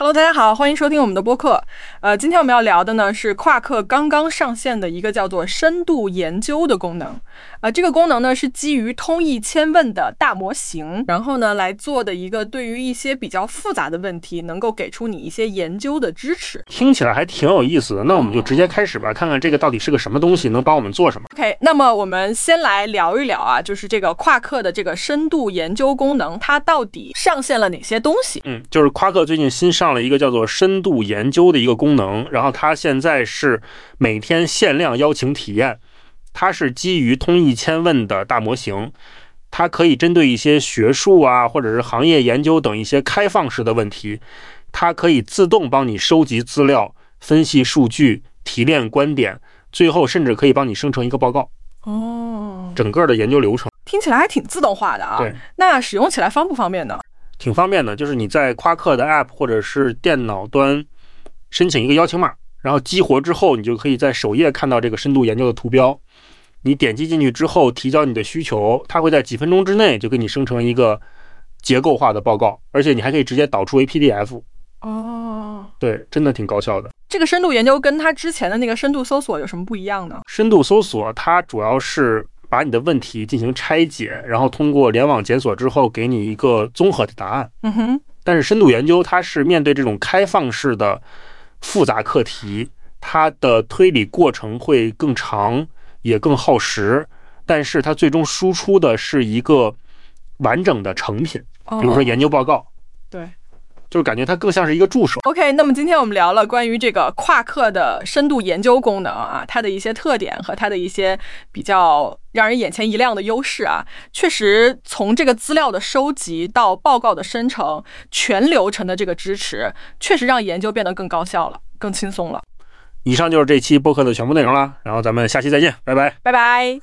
Hello， 大家好，欢迎收听我们的播客。今天我们要聊的呢是夸克刚刚上线的一个叫做深度研究的功能。这个功能呢是基于通义千问的大模型，然后呢来做的一个对于一些比较复杂的问题能够给出你一些研究的支持。 听起来还挺有意思的，那我们就直接开始吧，看看这个到底是个什么东西，能帮我们做什么。 OK， 那么我们先来聊一聊啊，就是这个夸克的这个深度研究功能，它到底上线了哪些东西？ 就是夸克最近新上了一个叫做深度研究的一个功能，然后它现在是每天限量邀请体验，它是基于通义千问的大模型，它可以针对一些学术啊或者是行业研究等一些开放式的问题，它可以自动帮你收集资料、分析数据、提炼观点，最后甚至可以帮你生成一个报告。整个的研究流程听起来还挺自动化的啊。 对， 那使用起来方不方便呢？ 挺方便的，就是你在夸克的 App 或者是电脑端申请一个邀请码，然后激活之后，你就可以在首页看到这个深度研究的图标。你点击进去之后，提交你的需求，它会在几分钟之内就给你生成一个结构化的报告，而且你还可以直接导出为 PDF。对，真的挺高效的。 这个深度研究跟它之前的那个深度搜索有什么不一样呢？ 深度搜索它主要是把你的问题进行拆解，然后通过联网检索之后给你一个综合的答案。但是深度研究它是面对这种开放式的复杂课题，它的推理过程会更长也更耗时，但是它最终输出的是一个完整的成品，比如说研究报告。 对， 就是感觉它更像是一个助手。 OK， 那么今天我们聊了关于这个夸克的深度研究功能啊，它的一些特点和它的一些比较让人眼前一亮的优势啊，确实从这个资料的收集到报告的生成，全流程的这个支持，确实让研究变得更高效了，更轻松了。 以上就是这期播客的全部内容了，然后咱们下期再见，拜拜， 拜拜。